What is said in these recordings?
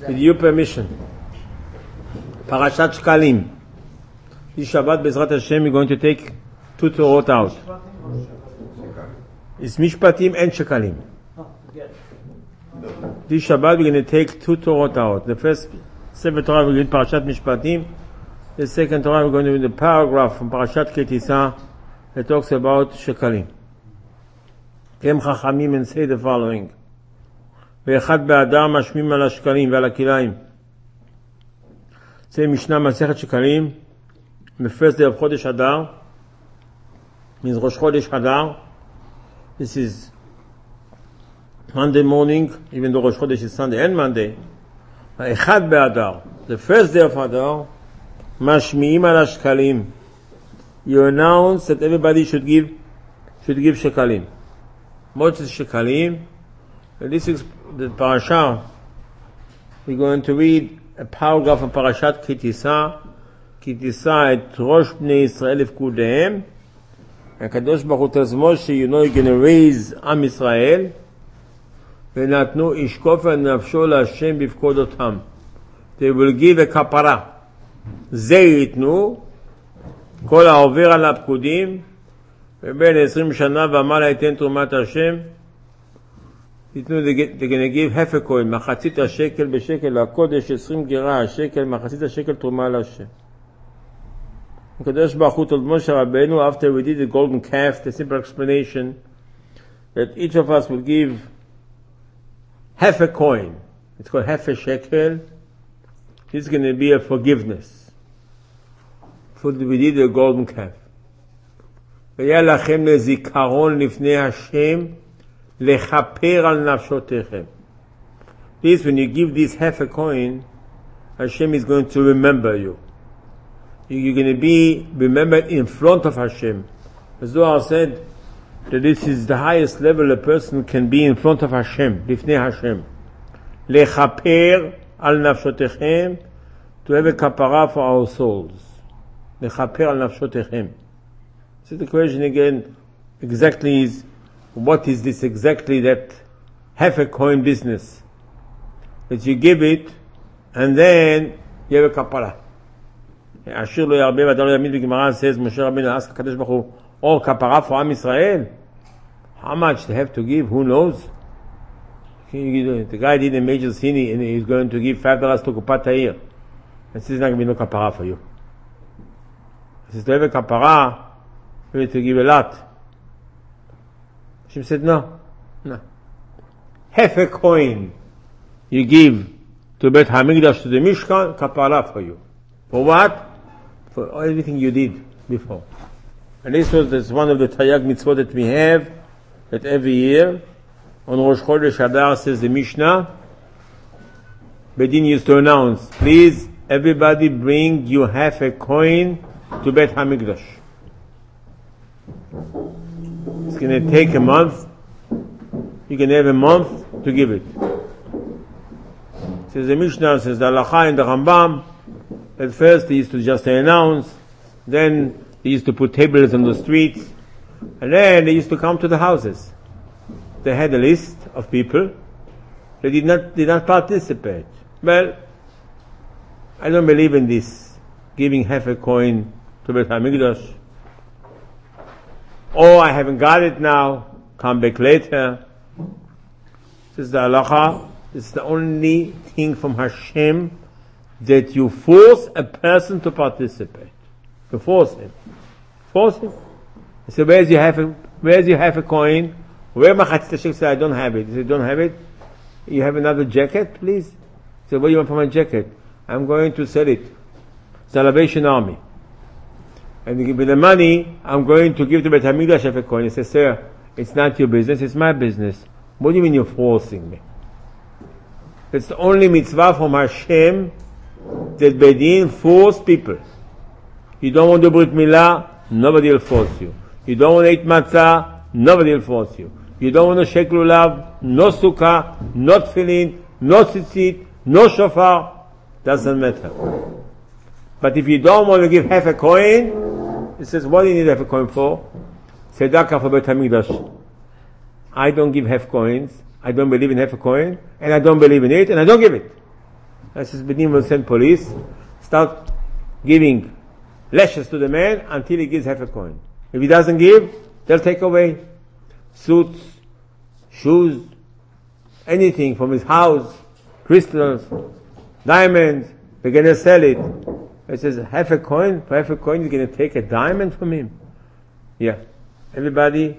With your permission. Parashat Shkalim. This Shabbat, Bezrat Hashem, we're going to take 2 Torot out. It's Mishpatim and Shekalim. This Shabbat, we're going to take 2 Torot out. The first 7 Torah, we're going to Parashat Mishpatim. The second Torah, we're going to read the paragraph from Parashat Ketisa that talks about Shekalim. Kem Chachamim and say the following. ואחד באדר משמיעים על השקלים ועל הכליים. זה משנה מסכת שקלים, the first day of חודש אדר, means ראש חודש אדר. This is Monday morning, even though ראש חודש is Sunday and Monday. אחד באדר, the first day of אדר, משמיעים על השקלים. You announce that everybody should give שקלים. What is שקלים? This is the parasha. We're going to read a paragraph from Parashat Kitisa. Kitisa et Rosh Bnei Yisrael Ifkudehem. And Kadosh Baruch Hu tells Moshe, you know you're going to raise Am Yisrael. ונתנו איש כופר נפשו להשם בפקודותם. They will give a kapara. זה ייתנו, כל העובר על הפקודים, ובין 20 שנה ומעלה ייתן תרומת השם. They're going to give half a coin, מחצית השקל בשקל הקודש, 20 גירה השקל, מחצית השקל תרומה להשם. הקדוש ברוך הוא told Moshe Rabbeinu, after we did the golden calf, the simple explanation, that each of us will give half a coin. It's called half a shekel. This is going to be a forgiveness. For we did the golden calf. והיה לכם לזיכרון לפני השם, lechaper al nafshotechem. This, when you give this half a coin, Hashem is going to remember you. You're going to be remembered in front of Hashem. As Zohar said, that this is the highest level a person can be in front of Hashem, lifnei Hashem. Lechaper al nafshotechem, to have a kapara for our souls. Lechaper al nafshotechem. So the question again, exactly is, what is this exactly, that half a coin business? That you give it, and then you have a kapara. Ashir lo yarbe v'adar lo yamid, the Gemara says, Moshe Rabbeinu asked Kadosh Baruch Hu, oh, kapara for Am Yisrael? How much they have to give? Who knows? The guy did a major sin, and he's going to give $5 to Kupat Ha'ir. And says, not going to be no kapara for you. He says, to have a kapara, you have to give a lot. Hashem said, no. Half a coin you give to Bet HaMikdash, to the Mishkan, kapara for you. For what? For everything you did before. And this one of the Taryag mitzvot that we have, that every year, on Rosh Chodesh Adar, says the Mishnah, Bedin used to announce, please, everybody bring you half a coin to Bet HaMikdash. It's going to take a month. You can have a month to give it. Says the Mishnah, says the Halacha and the Rambam. At first they used to just announce, then they used to put tables on the streets, and then they used to come to the houses. They had a list of people. They did not participate. Well, I don't believe in this, giving half a coin to Bet HaMikdash. Oh, I haven't got it now, come back later. This is the halacha. This is the only thing from Hashem that you force a person to participate. You force him. Force him. So where's your half a coin? Where Machatzit Shekel said, I don't have it. He said, don't have it? You have another jacket, please? He said, what do you want for my jacket? I'm going to sell it. Salvation Army. And with the money, I'm going to give to Bet HaMikdash half a coin. He says, sir, it's not your business, it's my business. What do you mean you're forcing me? It's the only mitzvah from Hashem that Bedin force people. You don't want to Brit Milah, nobody will force you. You don't want to eat matzah, nobody will force you. You don't want to shake lulav, no sukkah, no tefillin, no tzitzit, no shofar, doesn't matter. But if you don't want to give half a coin, it says, what do you need half a coin for? Tzedakah for Bet HaMikdash. I don't give half coins. I don't believe in half a coin, and I don't believe in it, and I don't give it. I says, Bedim will send police, start giving lashes to the man until he gives half a coin. If he doesn't give, they'll take away suits, shoes, anything from his house, crystals, diamonds. They're going to sell it. It says half a coin. For half a coin, you're going to take a diamond from him. Yeah. Everybody,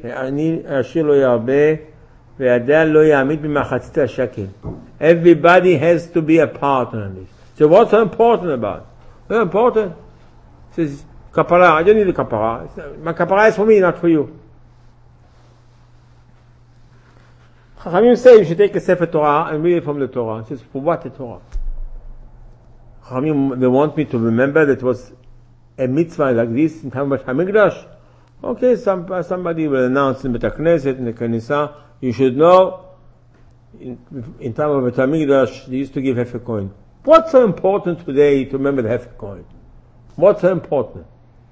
everybody has to be a partner in this. So what's so important about it? Very important. It says, kapara, I don't need a kapara. My kapara is for me, not for you. Chachamim say you should take a Sefer Torah and read it from the Torah. It says, for what the Torah? Chachamim, they want me to remember that it was a mitzvah like this in time of HaMikdash. Okay, somebody will announce in Beit HaKnesset, in the Kanisa, you should know, in time of Beit HaMikdash, they used to give half a coin. What's so important today to remember the half a coin? What's so important?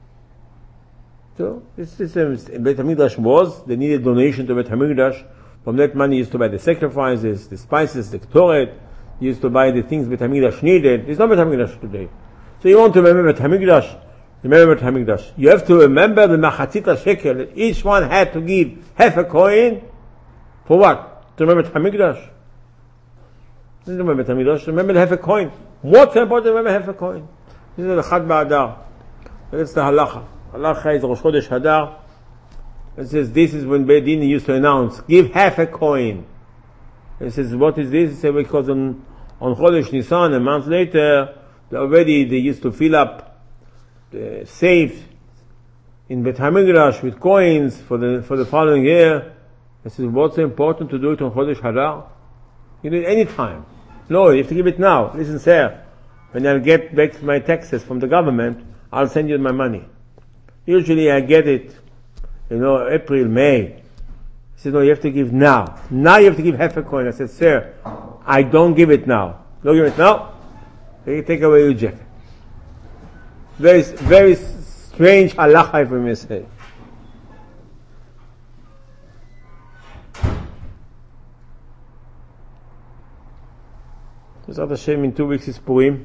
So, this is Beit HaMikdash was, they needed donation to Beit HaMikdash. From that money, used to buy the sacrifices, the spices, the Ktoret. Used to buy the things Beit HaMikdash needed. It's not Beit HaMikdash today. So you want to remember Beit HaMikdash? Remember Beit HaMikdash. You have to remember the Machatzit shekel, that each one had to give half a coin. For what? To remember Beit HaMikdash. Don't remember Beit HaMikdash. Remember half a coin. What's important to remember half a coin? This is the Chad Ba'adar. That's the halacha. Halacha is Rosh Chodesh Hadar. It says this is when Beit Din used to announce, give half a coin. It says, what is this? It says, because on Chodesh Nisan, a month later, they used to fill up the safe in Beit HaMikdash with coins for the following year. It says, what's so important to do it on Chodesh Hadar? You do it any time. No, you have to give it now. Listen, sir, when I'll get back my taxes from the government, I'll send you my money. Usually I get it, April, May. He said, no, you have to give now. Now you have to give half a coin. I said, sir, I don't give it now. Don't give it now. They take away your jacket. Very, very strange halacha, if we may say. Bezrat Hashem, in 2 weeks is Purim.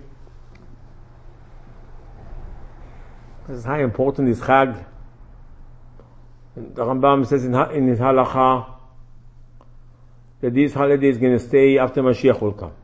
This is how important this Chag. The Rambam says in his halacha that this holiday is going to stay after Mashiach will come.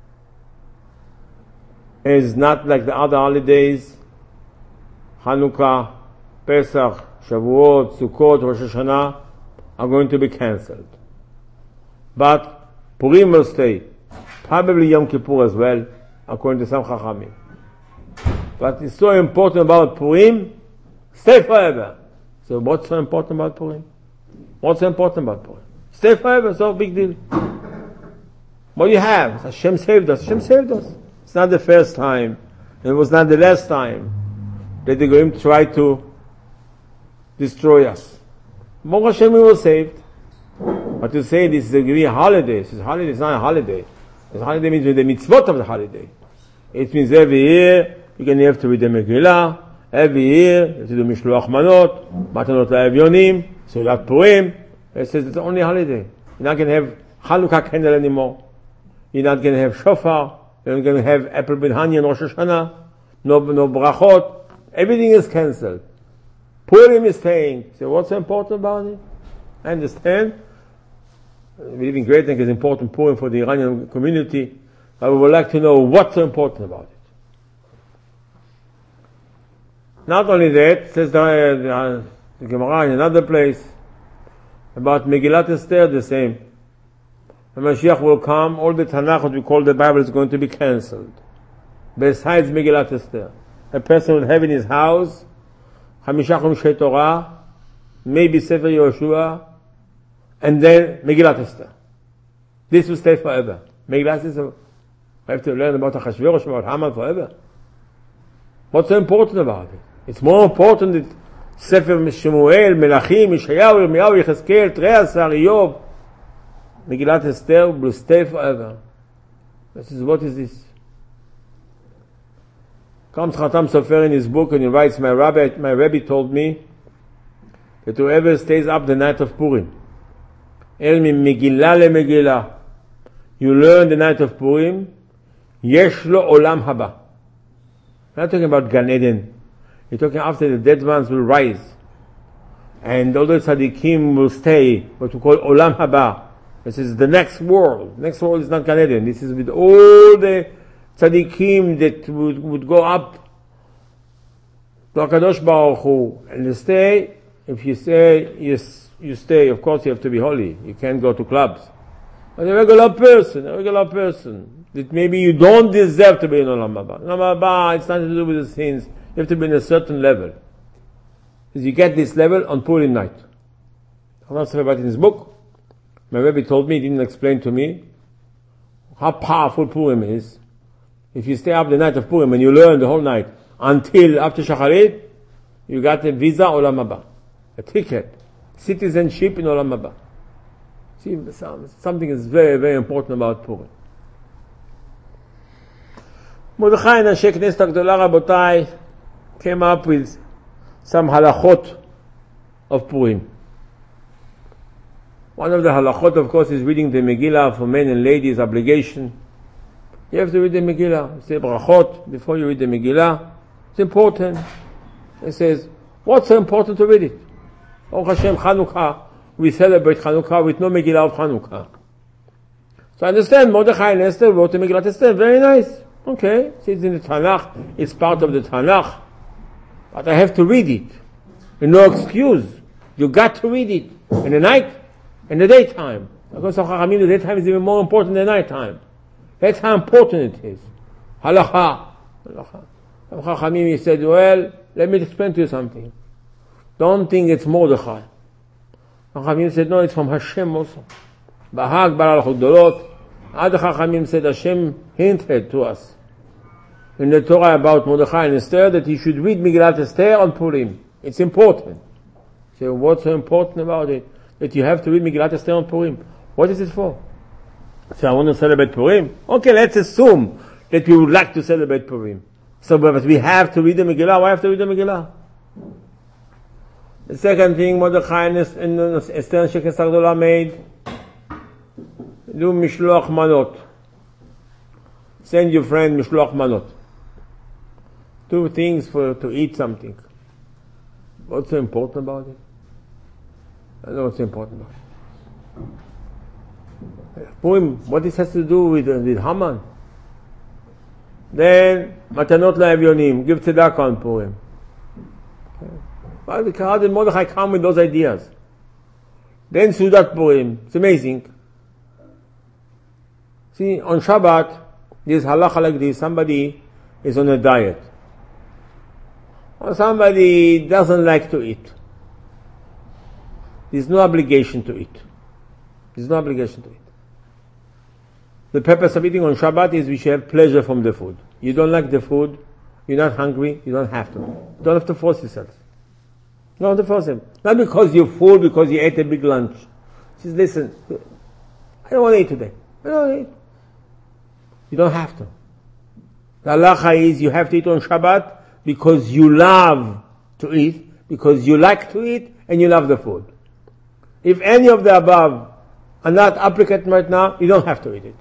It's not like the other holidays, Hanukkah, Pesach, Shavuot, Sukkot, Rosh Hashanah are going to be cancelled. But Purim will stay. Probably Yom Kippur as well, according to some Chachamim. But it's so important about Purim, stay forever. So what's so important about Purim? What's so important about Purim? Stay forever, so big deal. What do you have? Hashem saved us. Hashem saved us. It's not the first time, and it was not the last time that they're going to try to destroy us. Baruch Hashem, we were saved. But to say this is a holiday, it's not a holiday. This holiday means the mitzvot of the holiday. It means every year you're going to have to read the Megillah. Every year you have to do Mishloach Manot, Matanot LaEvyonim, Sulat Purim. It says it's only a holiday. You're not going to have Chanukah candle anymore. You're not going to have shofar. You're not going to have apple with honey and Rosh Hashanah. No brachot. Everything is cancelled. Purim is staying. So what's so important about it? I understand. We live in Great Neck is important Purim for the Iranian community. But we would like to know what's so important about it. Not only that, says the Gemara in another place, about Megillat Esther, the same. The Mashiach will come, all the Tanakh, what we call the Bible, is going to be cancelled. Besides Megillat Esther. A person will have in his house, Chamisha Chumshei Torah, maybe Sefer Yoshua, and then Megillat Esther. This will stay forever. Megillat Esther, I have to learn about Achashverosh, about Haman forever. What's so important about it? It's more important that Sefer Shemuel, Melachim, Yeshayahu, Yirmiyahu, Yechezkel, Treasar, Iyov, Megillat Esther will stay forever. This is, what is this? Comes Chatam Sofer in his book and he writes, my rabbi told me that whoever stays up the night of Purim, El mi Megillah le Megillah, you learn the night of Purim, Yesh lo olam haba. We're not talking about Gan Eden. We're talking after the dead ones will rise. And all the tzaddikim will stay, what we call olam haba. This is the next world. Next world is not Gan Eden. This is with all the tzaddikim that would go up to HaKadosh Baruch Hu. And you stay, if you say, yes, you stay, of course you have to be holy. You can't go to clubs. But a regular person, that maybe you don't deserve to be in Olam Haba. Olam Haba, it's nothing to do with the sins. You have to be in a certain level. Because you get this level on Purim night. I'll say about it in his book. My Rebbe told me, he didn't explain to me how powerful Purim is. If you stay up the night of Purim and you learn the whole night until after Shacharit, you got a visa Olam Haba, a ticket, citizenship in Olam Haba. See, something is very, very important about Purim. Mordechai and Anshe Knesset Agdola Rabotai came up with some halachot of Purim. One of the halachot, of course, is reading the Megillah for men and ladies, obligation. You have to read the Megillah. You say brachot before you read the Megillah. It's important. It says, what's so important to read it? Baruch Hashem, Chanukah. We celebrate Chanukah with no Megillah of Chanukah. So I understand, Mordechai and Esther wrote the Megillah Esther. Very nice. Okay. It's in the Tanakh. It's part of the Tanakh. But I have to read it. And no excuse. You got to read it. In the night. In the daytime. Because of Chachamim, the daytime is even more important than nighttime. That's how important it is. Halacha. Chachamim, he said, well, let me explain to you something. Don't think it's Mordechai. Chachamim said, no, it's from Hashem also. Bahag Baral Chodolot. Other Chachamim said, Hashem hinted to us in the Torah about Mordechai and Esther that he should read Megillat Esther on Purim. It's important. So what's so important about it? That you have to read Megillat Esther on Purim. What is it for? So I want to celebrate Purim. Okay, let's assume that we would like to celebrate Purim. So, but we have to read the Megillah. Why have to read the Megillah? The second thing Mordechai and Esther and Anshe Knesset Agdola made, do Mishloach Manot. Send your friend Mishloach Manot. 2 things to eat something. What's so important about it? I don't know what's so important about it. Purim, what this has to do with Haman? Then, Matanot LaEvyonim, give tzedakah on Purim. Okay. How did Mordechai come with those ideas? Then Sudat Purim. It's amazing. See, on Shabbat, there's halacha like this. Somebody is on a diet. Or somebody doesn't like to eat. There's no obligation to eat. There's no obligation to eat. The purpose of eating on Shabbat is we should have pleasure from the food. You don't like the food, you're not hungry, you don't have to. You don't have to force yourself. You don't have to force him. Not because you're full, because you ate a big lunch. He says, listen, I don't want to eat today. I don't want to eat. You don't have to. The halacha is you have to eat on Shabbat because you love to eat, because you like to eat, and you love the food. If any of the above are not applicant right now, you don't have to eat it.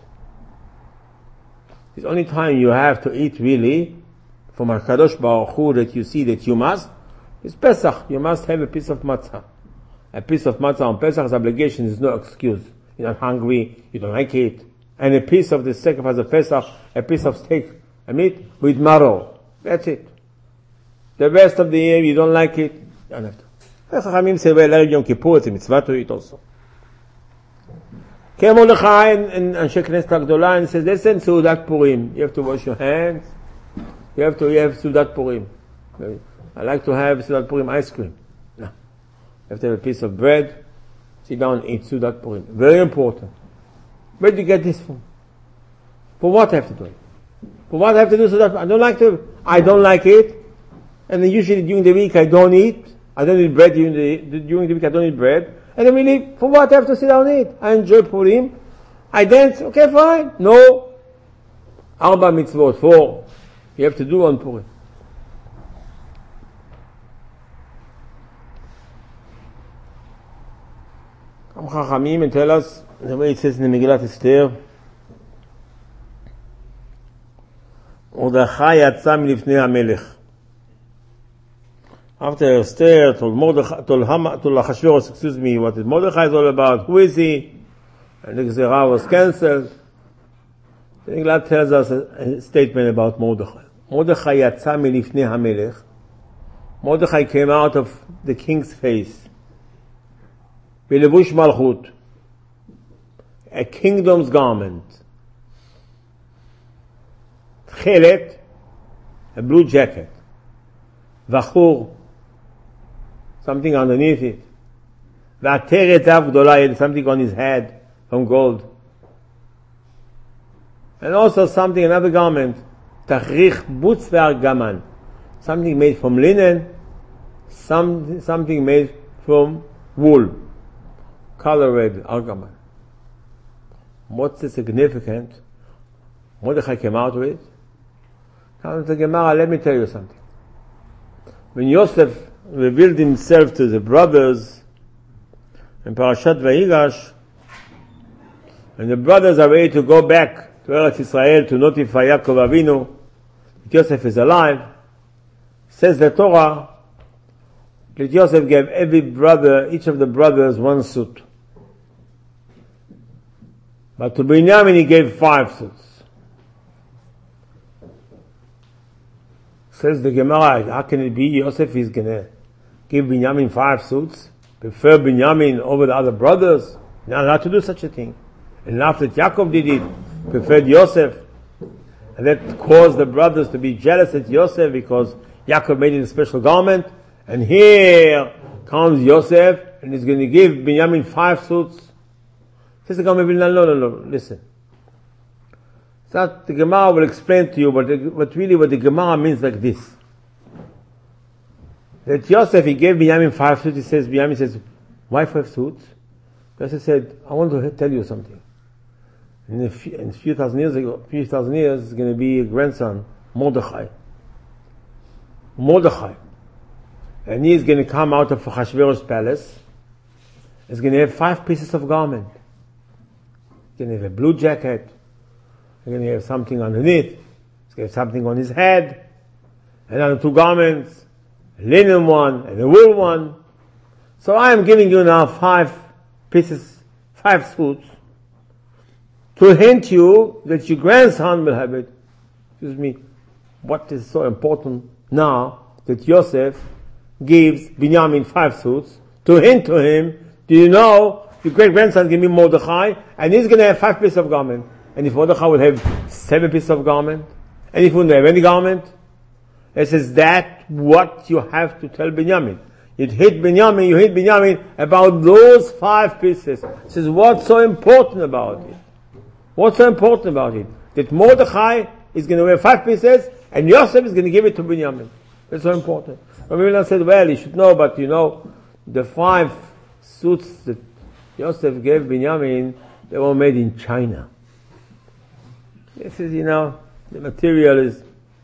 The only time you have to eat really, from HaKadosh Baruch Hu, that you see that you must, is Pesach. You must have a piece of matzah. A piece of matzah on Pesach's obligation is no excuse. You're not hungry, you don't like it. And a piece of the sacrifice of Pesach, a piece of steak, a meat with marrow. That's it. The rest of the year, you don't like it, you don't have to. Chachamim say, well, Yom Kippur, it's a mitzvah to eat also. Came Mordechai and Anshe Knesset Agdola and says, listen, Seudat Purim. You have to wash your hands. You have Seudat Purim. I like to have Seudat Purim ice cream. No. You have to have a piece of bread. Sit down and eat Seudat Purim. Very important. Where do you get this from? For what I have to do it? For what I have to do Seudat Purim? I don't like it. And then usually during the week I don't eat. I don't eat bread during the week I don't eat bread. And then really, for what I have to sit down and eat? I enjoy Purim. I dance. Okay, fine. No. Arba mitzvot. 4. You have to do on Purim. Come Chachamim and tell us, the way it says in the Megillat Esther, Mordechai yatsa milifnei HaMelech. After Esther told Achashverosh, what is Mordechai is all about? Who is he? And the Gezerah was cancelled. The Megillah tells us a statement about Mordechai. Mordechai yatsa milifnei HaMelech. Mordechai came out of the king's face. Belevush Malchut. A kingdom's garment. Chelet, a blue jacket. Vachur, something underneath it. V'ateret zav gdola, something on his head from gold. And also something, another garment. Tachrich butz ve'argaman, something made from linen, something made from wool, color red, argaman. What's the significance? Mordechai came out with. Comes the Gemara, let me tell you something. When Yosef revealed himself to the brothers in Parashat Vayigash, and the brothers are ready to go back to Eretz Israel to notify Yaakov Avinu that Yosef is alive, says the Torah that Yosef gave every brother, each of the brothers, one suit. But to Binyamin he gave 5 suits. Says the Gemara, how can it be Yosef is gonna give Binyamin 5 suits? Prefer Binyamin over the other brothers? Not to do such a thing. And after Yaakov did it, preferred Yosef. And that caused the brothers to be jealous at Yosef because Yaakov made it a special garment. And here comes Yosef and he's going to give Binyamin 5 suits. Says the Gemara, no, listen. It's not, the Gemara will explain to you, but really what the Gemara means like this. That Yosef, he gave Binyamin 5 suits, Binyamin says, why 5 suits? Yosef said, I want to tell you something. In a few thousand years, is going to be a grandson, Mordechai. And he is going to come out of Achashverosh's palace. He's going to have 5 pieces of garment. He's going to have a blue jacket. He's going to have something underneath. He's going to have something on his head. And then 2 garments. A linen one and a wool one. So I am giving you now 5 pieces, 5 suits, to hint you that your grandson will have it. Excuse me, what is so important now that Yosef gives Binyamin 5 suits to hint to him, do you know, your great-grandson is going to be Mordechai, and he's going to have 5 pieces of garment. And if Mordechai will have 7 pieces of garment, and if he wouldn't have any garment, it says that what you have to tell Binyamin. You hit Binyamin about those 5 pieces. It says, what's so important about it? What's so important about it? That Mordechai is going to wear 5 pieces, and Yosef is going to give it to Binyamin. That's so important. Rabbi said, well, you should know, but you know, the 5 suits that Yosef gave Binyamin, they were made in China. This is, the material is,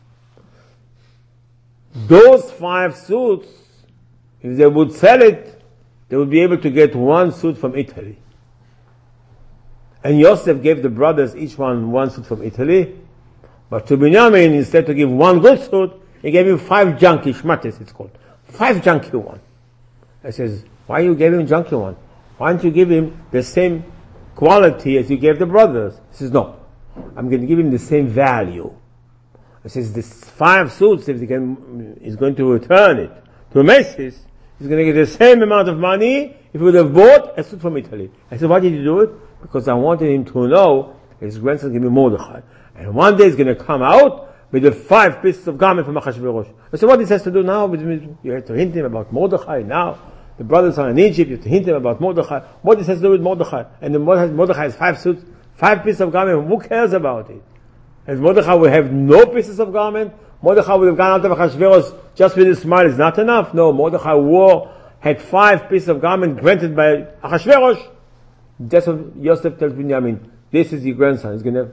those 5 suits, if they would sell it, they would be able to get 1 suit from Italy. And Yosef gave the brothers each one suit from Italy, but to Binyamin, instead to give 1 good suit, he gave him 5 junky, shmatis it's called. 5 junky one. I says, why you gave him junky one? Why don't you give him the same quality as you gave the brothers? He says, no, I'm going to give him the same value. He says, this 5 suits, if he's going to return it to Macy's, he's going to get the same amount of money if he would have bought a suit from Italy. I said, why did you do it? Because I wanted him to know his grandson is going to be Mordechai. And one day he's going to come out with the 5 pieces of garment from Achashverosh. I said, what this has to do now? You have to hint him about Mordechai now. The brothers are in Egypt, you have to hint him about Mordechai. What this has to do with Mordechai? And then Mordechai has 5 suits, 5 pieces of garment. Who cares about it? And Mordechai will have no pieces of garment. Mordechai would have gone out of Achashverosh just with his smile. Is not enough. No, Mordechai had 5 pieces of garment granted by Achashverosh. That's what Yosef tells Binyamin. This is your grandson. He's going to have...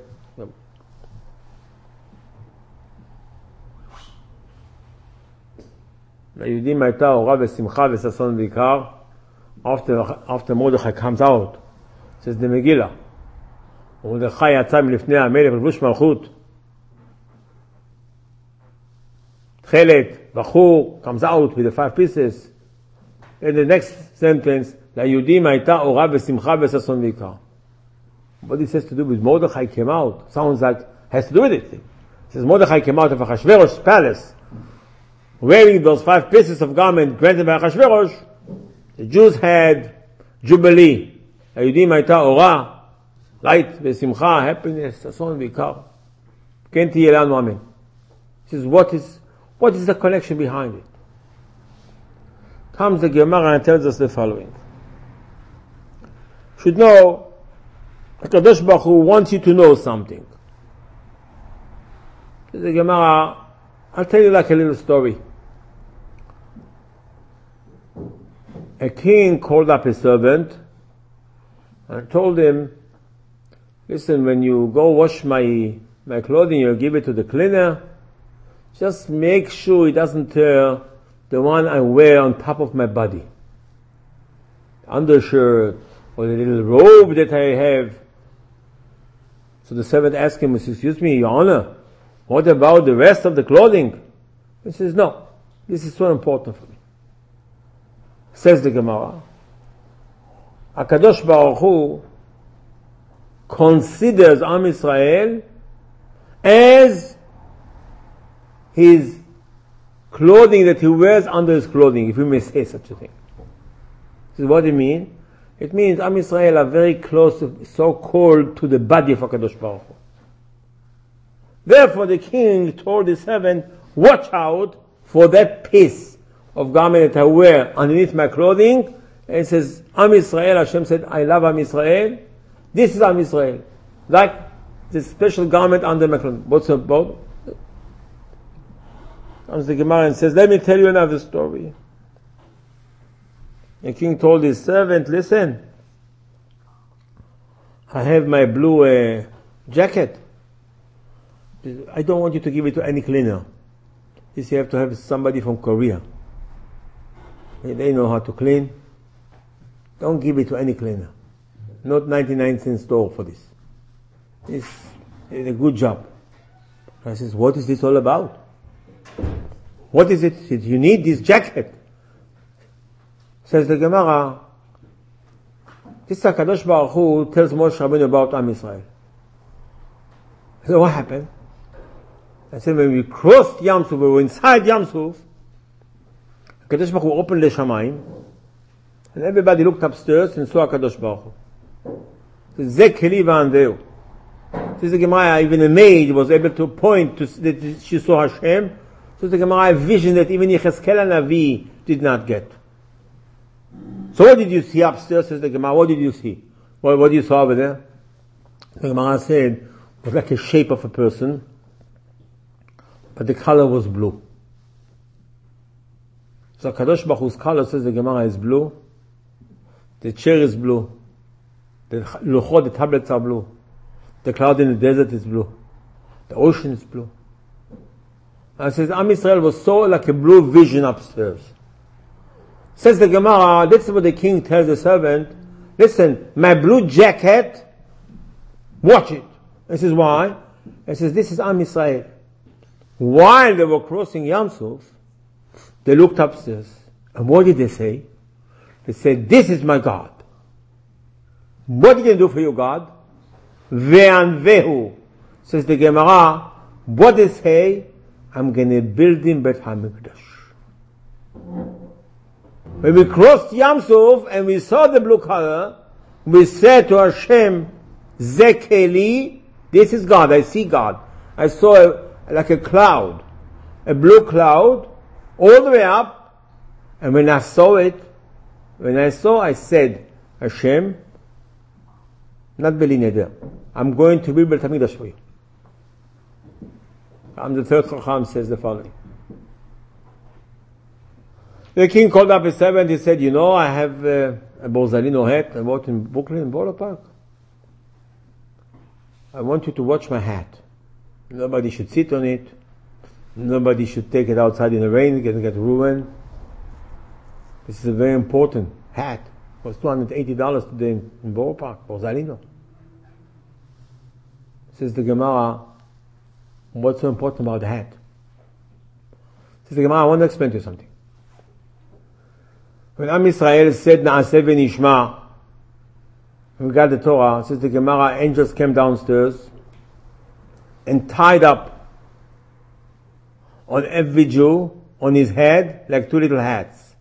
ליהודים הייתה אורה ושמחה וששון ויקר. After Mordechai comes out, says the Megillah, מרדכי יצא מלפני המלך לבוש מלכות. Tchelet, Bachur, comes out with the 5 pieces. In the next sentence, LaYudim Hayta Ora V'Simcha V'Sason V'Ikar. What this has to do with Mordechai came out, sounds like, has to do with it. It says Mordechai came out of Achashverosh's palace, wearing those 5 pieces of garment granted by Achashverosh. The Jews had Jubilee. LaYudim Hayta Ora, light, V'Simcha, happiness, Sason V'Ikar. Ken Tiye Lanu Amen. He says, what is the connection behind it? Comes the Gemara and tells us the following. Should know, HaKadosh Baruch Hu wants you to know something. The Gemara, I'll tell you like a little story. A king called up his servant and told him, listen, when you go wash my clothing, you give it to the cleaner, just make sure it doesn't tear the one I wear on top of my body. Undershirt, or the little robe that I have. So the servant asked him, excuse me, Your Honor, what about the rest of the clothing? He says, no, this is so important for me. Says the Gemara, HaKadosh Baruch Hu considers Am Yisrael as his clothing that he wears under his clothing, if we may say such a thing. This is what it means. It means Am Yisrael are very close, so-called, to the body of HaKadosh Baruch Hu. Therefore the king told his servant, watch out for that piece of garment that I wear underneath my clothing. And it says, Am Yisrael, Hashem said, I love Am Yisrael. This is Am Yisrael. Like this special garment under my clothing. What's it about? Comes the Gemara and says, let me tell you another story. The king told his servant, listen, I have my blue jacket. I don't want you to give it to any cleaner. You have to have somebody from Korea. They know how to clean. Don't give it to any cleaner. Not 99-cent store for this. It's a good job. I says, what is this all about? What is it? You need this jacket. Says the Gemara, this HaKadosh Baruch Hu tells Moshe Rabbeinu about Am Yisrael. So what happened? I said, when we crossed Yam Suf, we were inside Yam Suf, HaKadosh Baruch Hu opened the Shamayim, and everybody looked upstairs and saw HaKadosh Baruch Hu. Zeh Keli v'andeu. Says the Gemara, even a maid was able to point to that she saw Hashem. So the Gemara, a vision that even Yechezkel HaNavi did not get. So what did you see upstairs? Says the Gemara, what did you see? What did you saw over there? The Gemara said, it was like a shape of a person, but the color was blue. So HaKadosh Baruch Hu's color, says the Gemara, is blue. The chair is blue. The luchot, the tablets are blue. The cloud in the desert is blue. The ocean is blue. And it says, Am Yisrael was so like a blue vision upstairs. Says the Gemara, this is what the king tells the servant, listen, my blue jacket, watch it. He says, why? He says, this is Am Yisrael. While they were crossing Yam Suf, they looked upstairs. And what did they say? They said, this is my God. What did they do for you, God? Ve'anvehu. Says the Gemara, what they say? I'm going to build him Beit HaMikdash. When we crossed Yam Suf and we saw the blue color, we said to Hashem, Zeh Keli, this is God, I see God. I saw like a cloud, a blue cloud, all the way up, and when I saw it, I said, Hashem, not Beli Neder, I'm going to build Beit HaMikdash for you. And the third Chacham says the following. The king called up his servant, he said, I have a Borsalino hat I bought in Brooklyn, in Borough Park. I want you to watch my hat. Nobody should sit on it. Nobody should take it outside in the rain, get ruined. This is a very important hat. It was $280 today in Borough Park, Borsalino. Says the Gemara, what's so important about the hat? Says the Gemara, I want to explain to you something. When Am Yisrael said Na'aseh v'nishma, when we got the Torah, says the Gemara, angels came downstairs and tied up on every Jew, on his head, like two little hats.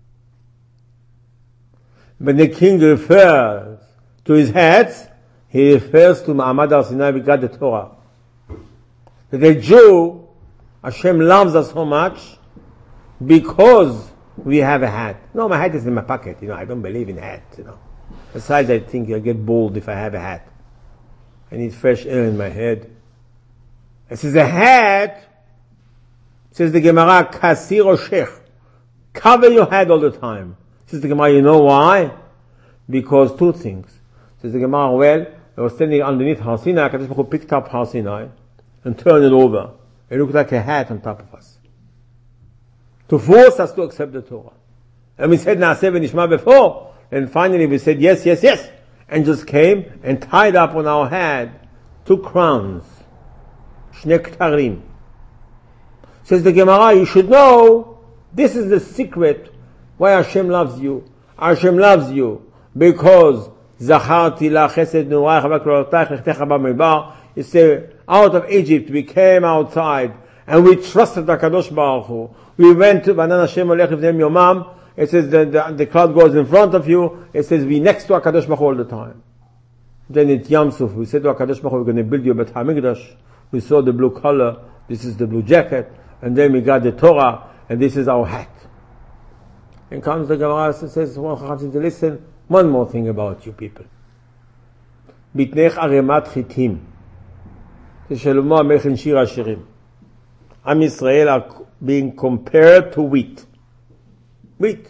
When the king refers to his hats, he refers to Ma'amad Har Sinai, we got the Torah. The Jew, Hashem loves us so much because we have a hat. No, my hat is in my pocket. I don't believe in hats. Besides, I think I get bald if I have a hat. I need fresh air in my head. This is a hat. Says the Gemara, Kasir Roshech. Cover your head all the time. Says the Gemara, you know why? Because two things. Says the Gemara, well, I was standing underneath Har Sinai, Kadosh Baruch Hu picked up Har Sinai and turned it over. It looked like a hat on top of us. To force us to accept the Torah. And we said Na'aseh v'nishma before, and finally we said yes, yes, yes. Angels came and tied up on our head two crowns. Shnei ktarim. Says the Gemara, you should know, this is the secret why Hashem loves you. Hashem loves you because Zacharti la chesed nu'ai chavak l'otach nechtecha b'midbar. It says, out of Egypt we came outside and we trusted the Kadosh Baruch Hu. We went to Banan Hashem olech lifnei yomam. It says the cloud goes in front of you. It says we next to HaKadosh Baruch Hu all the time. Then at Yam Suf we said to HaKadosh Baruch Hu, we're going to build you a Bet HaMikdash. We saw the blue color. This is the blue jacket. And then we got the Torah, and this is our hat. And comes the Gemara and says, listen, one more thing about you people. Bitnech aremat chitim. Shlomo HaMelech in Shir HaShirim. Am Yisrael are being compared to wheat. Wheat.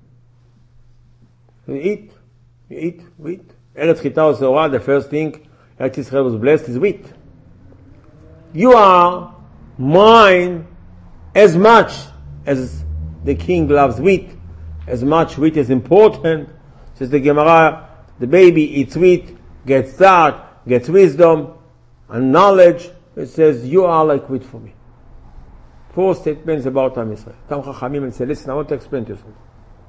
You eat wheat. Eretz Chita U'Seorah, the first thing Eretz Yisrael was blessed is wheat. You are mine as much as the king loves wheat, as much wheat is important. Says the Gemara, the baby eats wheat, gets that, gets wisdom and knowledge. It says, you are like wheat for me. Four statements about Am Yisrael. Come Chachamim and say, listen, I want to explain to you something.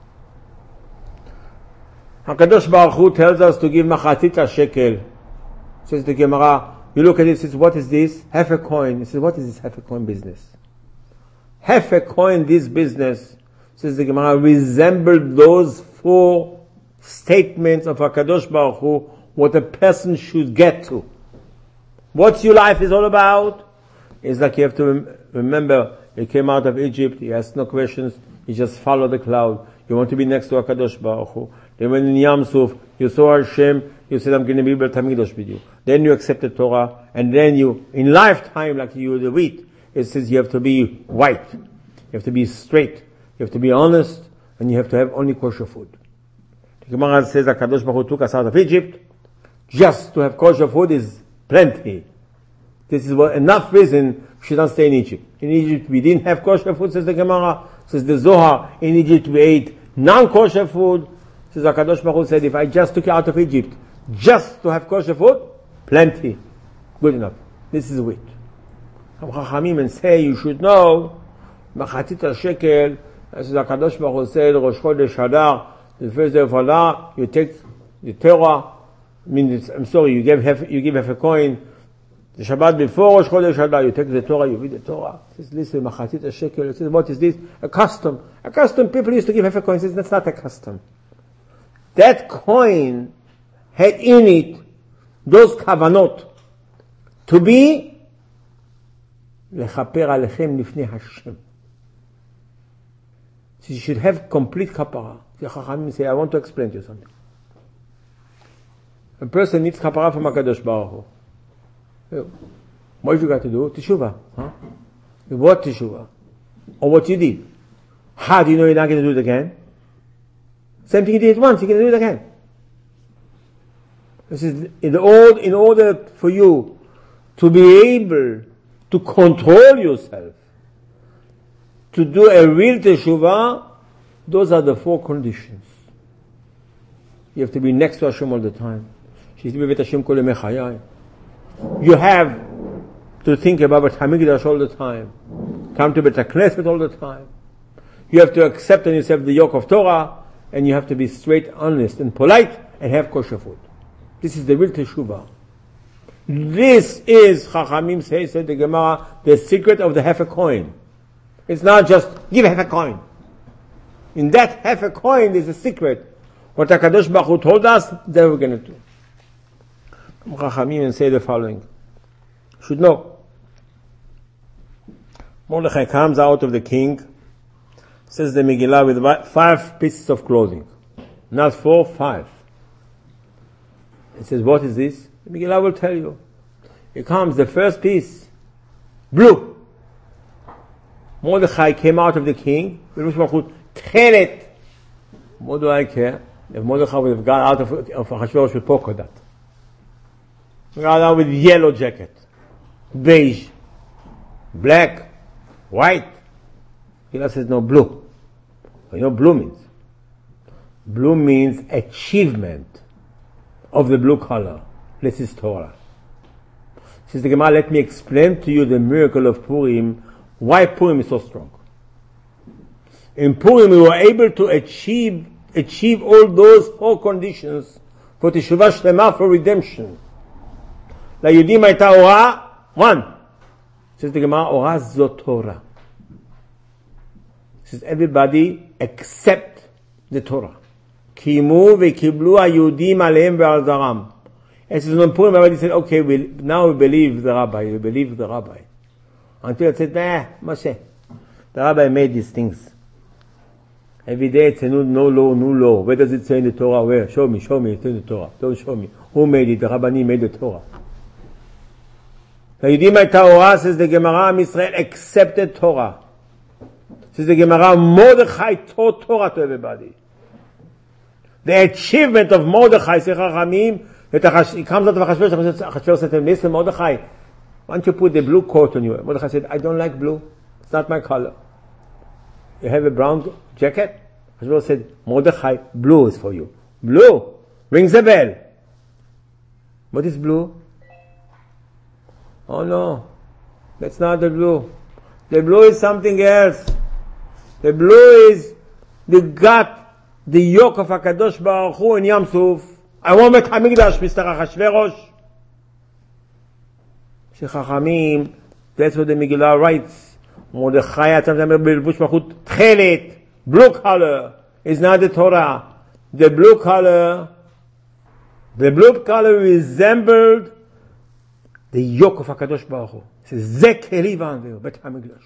HaKadosh Baruch Hu tells us to give machatzit shekel. Says the Gemara, you look at it, says, what is this? Half a coin. He says, what is this half a coin business? Half a coin, this business, says the Gemara, resembled those four statements of HaKadosh Baruch Hu, what a person should get to. What your life is all about is like you have to remember, you came out of Egypt, you asked no questions, you just follow the cloud. You want to be next to HaKadosh Baruch Hu. Then when in Yam Suf, you saw Hashem, you said, I'm going to be Bet HaMikdash with you. Then you accepted Torah, and then you, in lifetime, like you the wheat, it says you have to be white, you have to be straight, you have to be honest, and you have to have only kosher food. The Gemara says HaKadosh Baruch Hu took us out of Egypt, just to have kosher food is plenty. This is enough reason we should not stay in Egypt. In Egypt we didn't have kosher food, says the Gemara, says the Zohar, in Egypt we ate non-kosher food. Says HaKadosh Baruch Hu said, if I just took you out of Egypt, just to have kosher food, plenty. Good enough. This is wheat. Chachamim and say, you should know, machatzit shekel, as HaKadosh Baruch Hu said, Rosh Chodesh Adar, the first day of Adar, you take the Torah, you give half a coin, the Shabbat before Rosh Chodesh Adar, you take the Torah, you read the Torah. It says, listen, machatzit shekel, it says, what is this? A custom. A custom, people used to give half a coin. It says, that's not a custom. That coin had in it those kavanot to be lechaper alechem lifnei Hashem. So you should have complete kapara. The Chachamim say, I want to explain to you something. A person needs kapara from HaKadosh Baruch Hu. What have you got to do? Teshuvah. Huh? What teshuvah? Or what you did? How do you know you're not going to do it again? Same thing you did once, you're going to do it again. This is in order for you to be able to control yourself, to do a real teshuvah, those are the four conditions. You have to be next to Hashem all the time. You have to think about Bet HaMikdash all the time. come to Bet HaKnesset all the time. You have to accept on yourself the yoke of Torah, and you have to be straight, honest, and polite, and have kosher food. This is the real teshuvah. This is, Chachamim said the Gemara, the secret of the half a coin. It's not just, give half a coin. In that half a coin is a secret. What HaKadosh Baruch Hu told us, that we're going to do. Chachamim and say the following. You should know. Mordechai comes out of the king, says the Megillah, with 5 pieces of clothing. Not 4, 5. He says, what is this? The Megillah will tell you. It comes, the first piece, blue. Mordechai came out of the king, Tchelet. What do I care? If Mordechai would have got out of Achashverosh with polka dot. Got out with yellow jacket, beige, black, white. Megillah says, no, blue. You know what blue means? Blue means achievement of the blue color. This is Torah. Says the Gemara, let me explain to you the miracle of Purim, why Purim is so strong. In Purim we were able to achieve all those 4 conditions for Teshuvah Shlema, for redemption. ליהודים הייתה אורה, 1. Says the Gemara, אורה זו Torah. Says everybody accept the Torah. קיימו וקיבלו היהודים עליהם ועל זרם. And says when Purim, everybody said, okay, now we believe the rabbi. Until it said, Moshe. The rabbi made these things. Every day it's a no law. Where does it say in the Torah? Where? Show me, it's in the Torah. Don't show me. Who made it? The Rabbani made the Torah. היהודים הייתה אורה, says the Gemara, עם ישראל accepted Torah. Says the Gemara, Mordechai taught Torah to everybody. The achievement of Mordechai, say Chachamim, he comes out of Achashverosh said to him, listen Mordechai, why don't you put the blue coat on you? Mordechai said, I don't like blue. It's not my color. You have a brown jacket? Achashverosh said, Mordechai, blue is for you. Blue. Rings a bell. What is blue? Oh no. That's not the blue. The blue is something else. The blue is the gut, the yoke of HaKadosh Baruch Hu in Yam Suf. I want Bet HaMikdash, Mr. Achashverosh. Chachamim, that's what the Megillah writes. Mordechai, Tchelet, blue color, is not the Torah. The blue color resembled the yoke of HaKadosh Baruch Hu. It says, Ze keli v'anveu, Bet HaMikdash.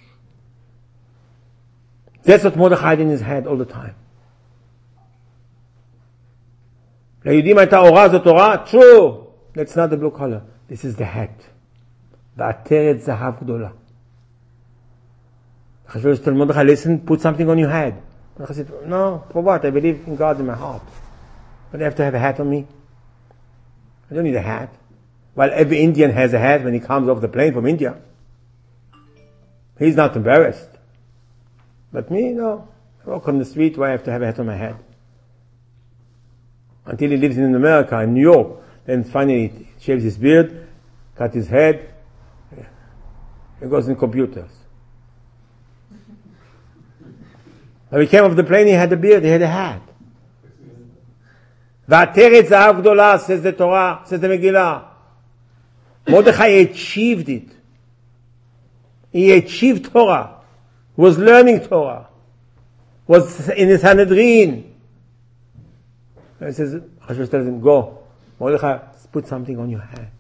That's what Mordechai had in his head all the time. ליהודים הייתה אורה זו תורה, true. That's not the blue color. This is the hat. ועטרת זהב גדולה. Achashverosh told Mordechai, listen, put something on your head. Mordechai said, no, for what? I believe in God in my heart. But I have to have a hat on me? I don't need a hat. Well, every Indian has a hat when he comes off the plane from India. He's not embarrassed. But me, no. I walk on the street, why I have to have a hat on my head? Until he lives in America, in New York. Then finally he shaves his beard, cut his head, he goes in computers. When he came off the plane, he had a beard, he had a hat. ועטרת זהב גדולה, says the Torah, says the Megillah. Mordechai achieved it. He achieved Torah. Was learning Torah. Was in his Sanhedrin. And he says, Achashverosh tells him, go. Mordechai, put something on your head.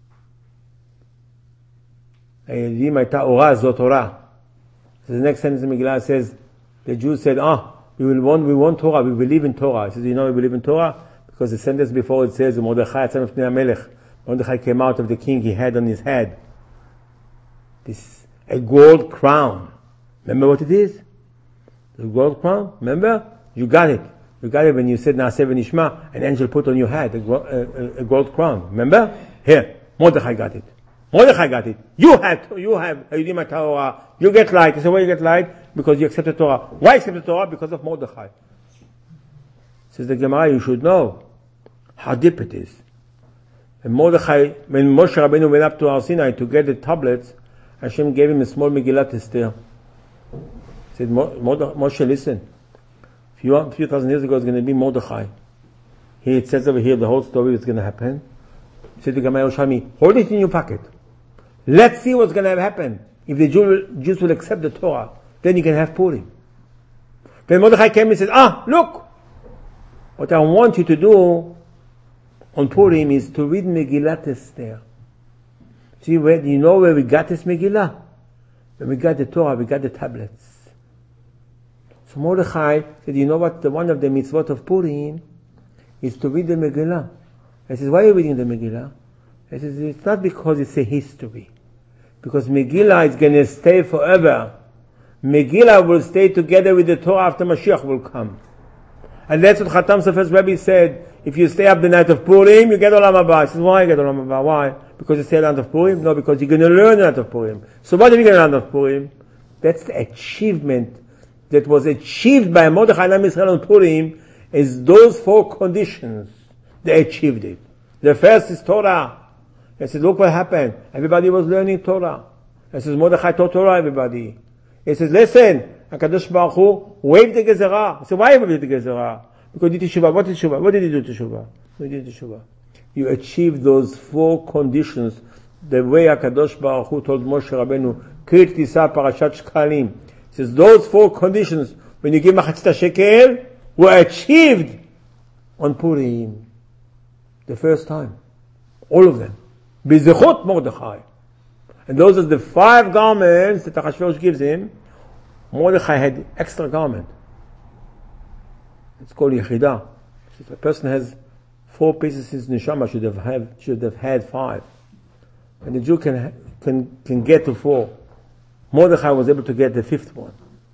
היהודים הייתה אורה, זו תורה. So the next sentence in Megillah says, the Jews said, we want Torah, we believe in Torah. He says, you know we believe in Torah? Because the sentence before it says, Mordechai, son of Pnei HaMelech. Mordechai came out of the king, he had on his head this, a gold crown. Remember what it is? The gold crown? Remember? You got it. You got it when you said Naaseh v'nishma, an angel put on your head a gold crown. Remember? Here, Mordechai got it. You have Hayudim Torah. You get light. You say, why you get light? Because you accept the Torah. Why accept the Torah? Because of Mordechai. Says the Gemara, you should know how deep it is. And Mordechai, when Moshe Rabbeinu went up to Har Sinai to get the tablets, Hashem gave him a small Megillat Esther. said, Moshe, listen. A few thousand years ago, it's going to be Mordechai. Here it says over here, the whole story is going to happen. He said to Gamaliel Yerushalmi, hold it in your pocket. Let's see what's going to happen. If the Jews will accept the Torah, then you can have Purim. Then Mordechai came and said, look, what I want you to do on Purim is to read Megillat Esther. See, you know where we got this Megillah? When we got the Torah, we got the tablets. So Mordechai said, you know what, one of the mitzvot of Purim is to read the Megillah. I said, why are you reading the Megillah? I said, it's not because it's a history. Because Megillah is going to stay forever. Megillah will stay together with the Torah after Mashiach will come. And that's what Khatam Sofer's Rebbe said. If you stay up the night of Purim, you get Olam Haba. I said, why you get Olam Haba? Why? Because you stay the night of Purim? No, because you're going to learn the night of Purim. So what are you going to learn of Purim? That's the achievement that was achieved by Mordechai and Israel on Purim, is those 4 conditions. They achieved it. The first is Torah. He said, look what happened. Everybody was learning Torah. He says, Mordechai taught Torah, everybody. He says, listen, HaKadosh Baruch Hu waved the Gezerah. I said, why waved the Gezerah? Because you did Teshuvah. What did Teshuvah? What did you do Teshuvah? You did Teshuvah. You achieved those 4 conditions the way HaKadosh Baruch Hu told Moshe Rabbeinu, Krit Tisa Parashat Shkalim. He says, those 4 conditions, when you give Machatzit shekel, were achieved on Purim. The first time. All of them. B'zechut Mordechai. And those are the 5 garments that Achashverosh gives him. Mordechai had extra garment. It's called Yechidah. If a person has 4 pieces in his neshama, should have had 5. And the Jew can get to 4. Mordechai was able to get the 5th one.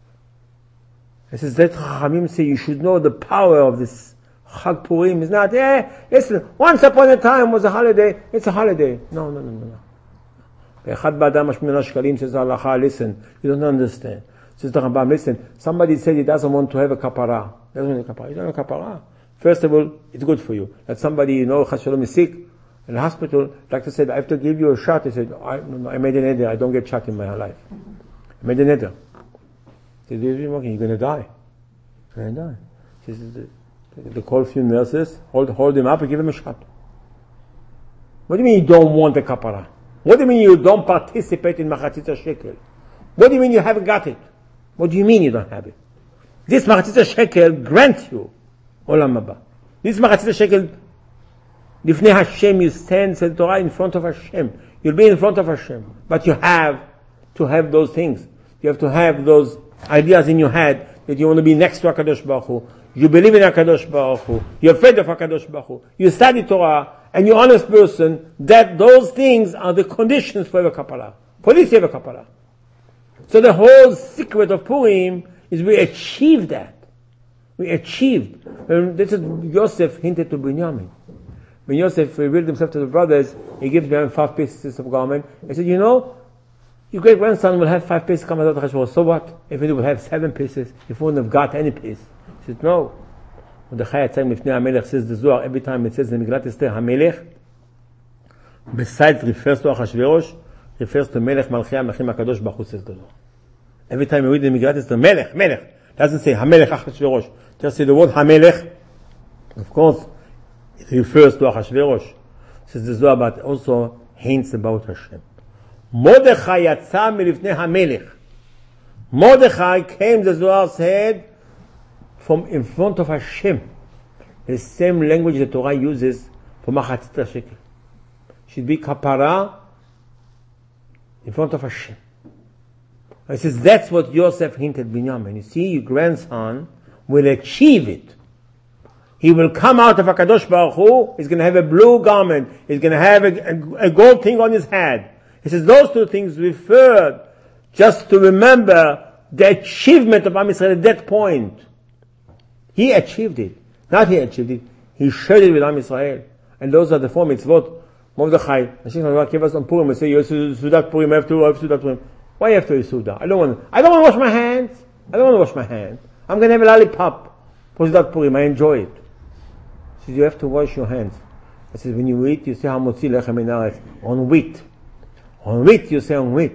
It says that Chachamim say you should know the power of this Chag Purim. Is not, listen, once upon a time was a holiday, it's a holiday. No. Echad Ba'adam Hashmina Shkalim says Halacha, listen, you don't understand. Says the Rambam, listen, somebody said he doesn't want to have a kapara. He doesn't want a kapara. You don't have a kapara. First of all, it's good for you. That somebody, Chas Shalom is sick in the hospital, doctor said, I have to give you a shot. He said, I made an neder, I don't get shot in my life. I made a neder. He said, you're going to die. You're going to die. He said, they call a few nurses, hold him up and give him a shot. What do you mean you don't want the kapara? What do you mean you don't participate in Machatzit shekel? What do you mean you haven't got it? What do you mean you don't have it? This Machatzit shekel grants you Olam Haba. This Machatzit shekel, Lifnei Hashem, you stand, said Torah, in front of Hashem. You'll be in front of Hashem. But you have to have those things. You have to have those ideas in your head that you want to be next to HaKadosh Baruch Hu. You believe in HaKadosh Baruch Hu. You're afraid of HaKadosh Baruch Hu. You study Torah, and you're an honest person, that those things are the conditions for a Kapara. For this you have a Kapara. So the whole secret of Purim is we achieved that. We achieved. And this is Yosef hinted to Binyamin. When Yosef revealed himself to the brothers, he gives them 5 pieces of garment. He said, your great grandson will have 5 pieces come out of the Chashbon. So what? If he would have 7 pieces, if he wouldn't have got any piece. He said, no. Mordechai Yatzam Lifnei HaMelech says the Zohar, every time it says in Megillat Esther, HaMelech, besides refers to Achashverosh, refers to Melech Malchei HaMelechim HaKadosh Baruch Hu, says the Zohar. Every time you read in Megillat Esther, Melech, doesn't say HaMelech Achashverosh, just say the word HaMelech. Of course, it refers to Achashverosh, says the Zohar, but also hints about Hashem. Mordechai Yatzam Lifnei HaMelech. Mordechai came, the Zohar said, from in front of Hashem. The same language the Torah uses for Machatzit shekel. Should be kapara in front of Hashem. It says that's what Yosef hinted Binyamin. You see, your grandson will achieve it. He will come out of HaKadosh Baruch Hu, he's going to have a blue garment, he's going to have a gold thing on his head. He says those 2 things referred just to remember the achievement of Am Yisrael at that point. He achieved it. Not he achieved it. He shared it with Am Yisrael. And those are the 4 mitzvot. Mordechai, Hashem gave us on Purim. We say, you have Sudat Purim, I have Sudat Purim. Why you have to Suda? I don't want to wash my hands. I'm going to have a lollipop for Sudat Purim. I enjoy it. He says, you have to wash your hands. I said, when you eat, you say, Hamotzi lechem min haaretz. On wheat. On wheat, you say on wheat.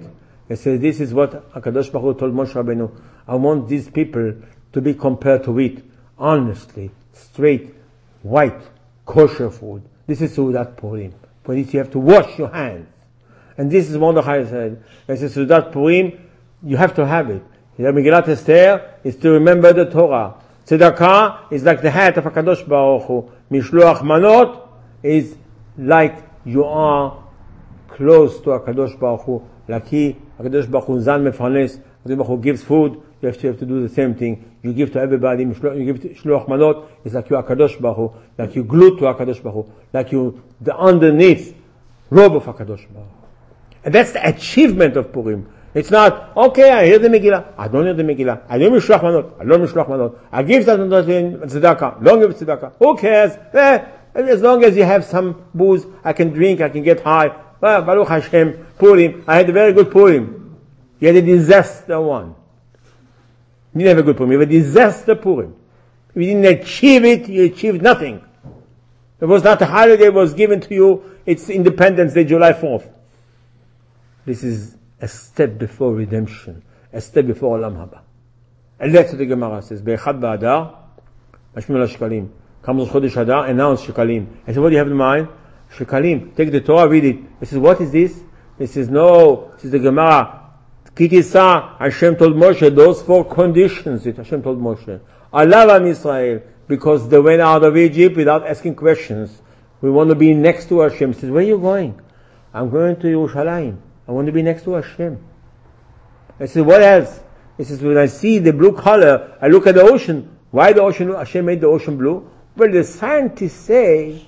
He says, this is what HaKadosh Baruch Hu told Moshe Rabbeinu. I want these people to be compelled to eat honestly, straight, white, kosher food. This is Seudat Purim. For this you have to wash your hands. And this is Mordechai said. He says, Seudat Purim, you have to have it. The Megillat Esther is to remember the Torah. Tzedakah is like the hat of HaKadosh Baruch Hu. Mishloach Manot is like you are close to HaKadosh Baruch Hu. Like HaKadosh Baruch Hu Zan Mefanes, HaKadosh Baruch Hu gives food, you have to do the same thing. You give to everybody, you give to Shloach Manot, it's like you are HaKadosh Baruch Hu, like you glued to HaKadosh Baruch Hu, like you, the underneath robe of HaKadosh Baruch Hu. And that's the achievement of Purim. It's not, okay, I hear the Megillah, I don't hear the Megillah, I don't Mishloach Manot, I don't Mishloach Manot, I give that tzedakah, don't give tzedakah, who cares? As long as you have some booze, I can drink, I can get high. Well, Baruch Hashem, Purim, I had a very good Purim. You had a disaster one. You didn't have a good Purim, you had a disaster Purim. If you didn't achieve it, you achieved nothing. It was not a holiday, it was given to you, it's Independence Day, July 4th. This is a step before redemption, a step before Olam Haba. And that's what the Gemara says. Be'echad ba'adar, mashmim la shekalim. Comes Chodesh Adar, announce shekalim. I said, what do you have in mind? Shekalim. Take the Torah, read it. He says, what is this? He says, no. This is the Gemara. Kitisa, Hashem told Moshe, those 4 conditions that Hashem told Moshe. Allah am Israel, because they went out of Egypt without asking questions. We want to be next to Hashem. He says, where are you going? I'm going to Yerushalayim. I want to be next to Hashem. I said, what else? He says, when I see the blue color, I look at the ocean. Why the ocean? Hashem made the ocean blue. Well, the scientists say,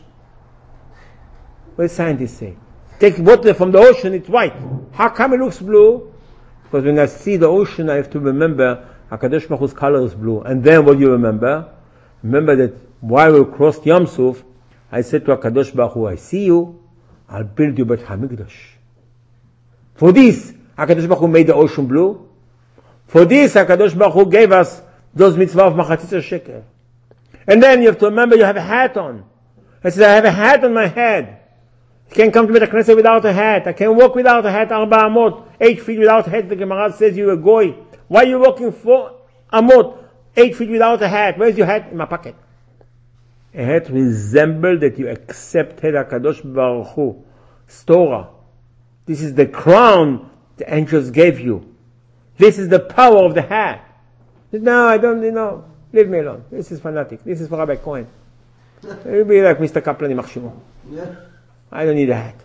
take water from the ocean, it's white. How come it looks blue? Because when I see the ocean, I have to remember HaKadosh Baruch Hu's color is blue. And then what do you remember? Remember that while we crossed Yam Suf, I said to HaKadosh Baruch Hu, I see you, I'll build you Beit HaMikdash. For this, HaKadosh Baruch Hu made the ocean blue. For this, HaKadosh Baruch Hu gave us those mitzvah of Machatzis Shekel. And then you have to remember you have a hat on. I said, I have a hat on my head. You can't come to the Knesset without a hat. I can't walk without a hat. 4 amot, 8 feet without a hat. The Gemara says you're a goy. Why are you walking 4 amot, 8 feet without a hat? Where's your hat? In my pocket. A hat resembles that you accepted HaKadosh Baruch Hu. Torah. This is the crown the angels gave you. This is the power of the hat. No, I don't, leave me alone. This is fanatic. This is for Rabbi Cohen. It'll be like Mr. Kaplan in Machshimo. Yeah. I don't need a hat.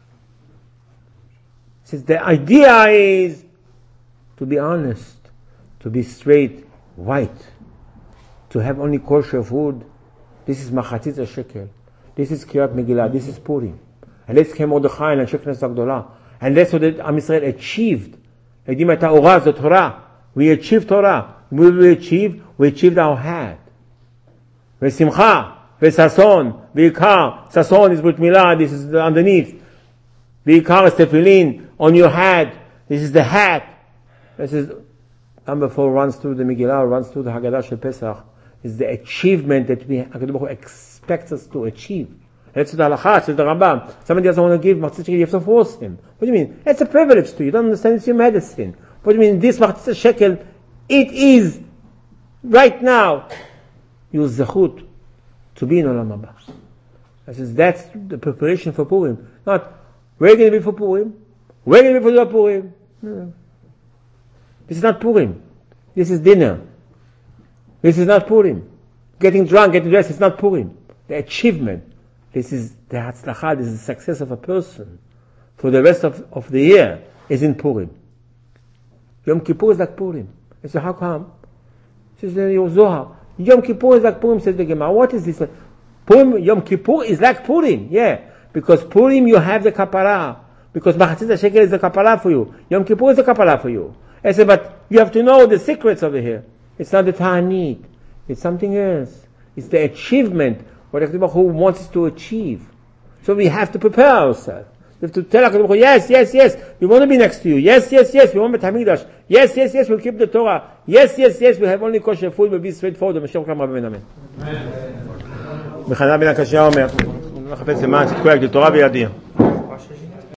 Since the idea is to be honest, to be straight, white, to have only kosher food. This is Machatzis Shekel. This is Kirat Megillah. This is Purim. And let's came Mordechai and Sheknes Agdolah. And that's what Am Yisrael achieved. The Torah. We achieved Torah. What did we achieve? We achieved our hat. Ve'simcha, ve'sason, ve'ikar. Sason is Brit Milah, this is underneath. Ve'ikar is tefillin on your hat. This is the hat. This is, number 4 runs through the Megillah, runs through the Haggadah Shel Pesach. It's the achievement that HaKadosh Baruch Hu expects us to achieve. That's the halakha, says the Rambam. Somebody doesn't want to give Machatzis Shekel, you have to force him. What do you mean? It's a privilege to you. You don't understand, it's your medicine. What do you mean? This Machatzis Shekel, it is, right now, your zechut to be in Olam Haba. I says, that's the preparation for Purim. Not, we're going to be for Purim. We're going to be for Purim. No. This is not Purim. This is dinner. This is not Purim. Getting drunk, getting dressed, it's not Purim. The achievement. This is the hatzlacha, this is the success of a person for the rest of the year is in Purim. Yom Kippur is like Purim. I said, how come? She says, your Zohar. Yom Kippur is like Purim, says the Gemara. What is this? Purim, Yom Kippur is like Purim. Yeah. Because Purim you have the kapara. Because Machatzis Shekel is the kapara for you. Yom Kippur is the kapara for you. I said, but you have to know the secrets over here. It's not the ta'anit. It's something else. It's the achievement. What HaKadosh Baruch Hu wants us to achieve. So we have to prepare ourselves. We have to tell HaKadosh Baruch Hu, yes, we want to be next to you. Yes, we want Beit HaMikdash. Yes, we'll keep the Torah. Yes, we have only kosher food, we'll be straightforward. Mashiach Kram Rabbi Ben Amen. מחנה בן הקשה אומר, נחפש למען שתקוע את התורה בידי.